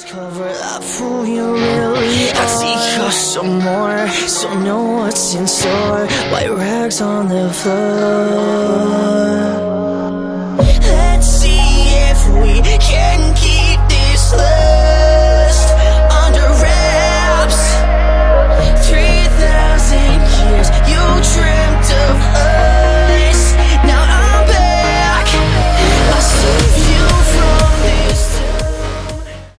Cover up who you really are. I seek out some more, so know what's in store. White rags on the floor.